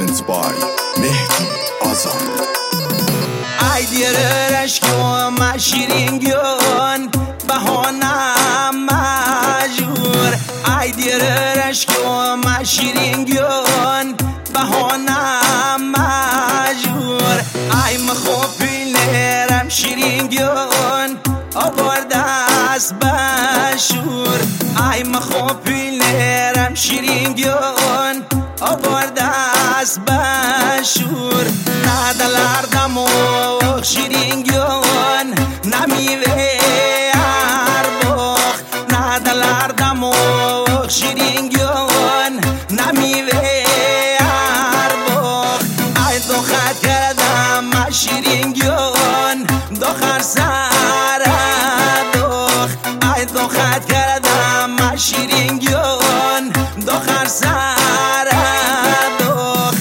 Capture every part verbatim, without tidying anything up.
presents by Mehdi Azam. ای دیر اشکم شیرینگیون بهانم مجور، ای دیر اشکم شیرینگیون بهانم مجور. ای مخوبیلرم شیرینگیون آورده است بشور، ای مخوبیلرم شیرینگیون آورده است بشور. ندلردم و شیرینگیون نمیوه ارباخ، ندلردم و شیرینگیون نمیوه ارباخ. ای دو خط کردم شیرینگیون دخر سر دوخ، ای دو خط کردم شیرینگیون دخر سر دوخ.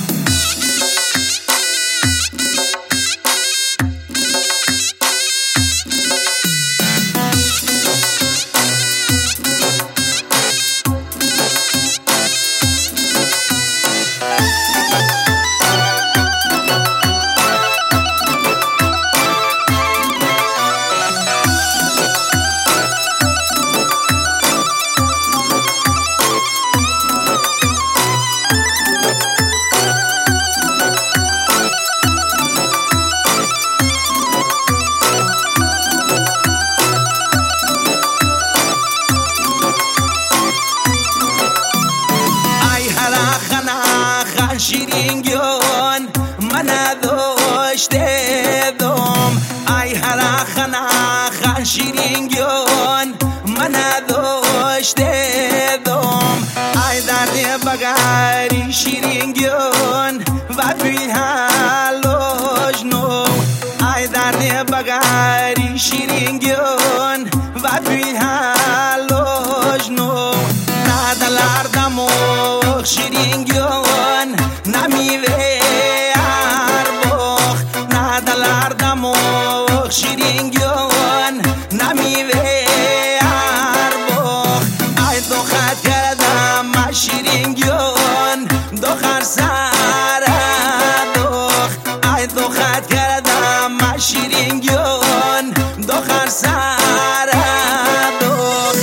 شیرینگیون من داشته دوم، ای هر خنخ شیرینگیون من داشته دوم. ای درد بگری شیرینگیون و فی حالوش نو، ای درد بگری شیرینگیون و فی حالوش نو. ندلردم و شیرینگیون نمیوه ارباخ، ندلردم و شیرینگیون نمیوه ارباخ. ای دو خط کردم شیرینگیون دخر سر دوخ، ای دو خط کردم شیرینگیون دخر سر دوخ.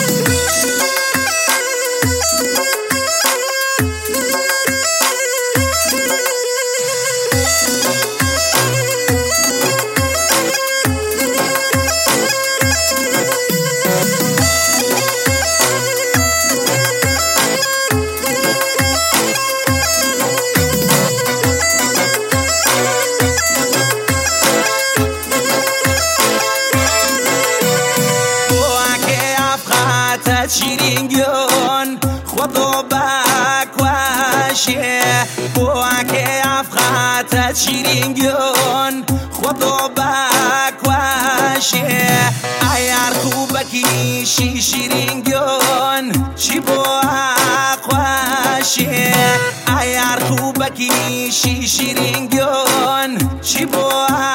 شیرینگیون خودو بکوشه، بوکه افخات شیرینگیون خودو بکوشه. ایار خوبکی شی شیرینگیون چی بو اقوشه، ایار خوبکی شی شیرینگیون چی بو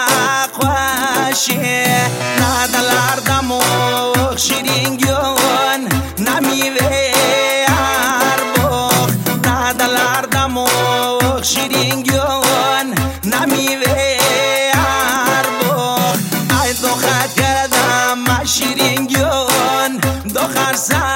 اقوشه. ندلردم و شیرینگیون نمیوه ارباخ، ندلردم و شیرینگیون نمیوه ارباخ. ای دو خط کردم شیرینگیون دخر سر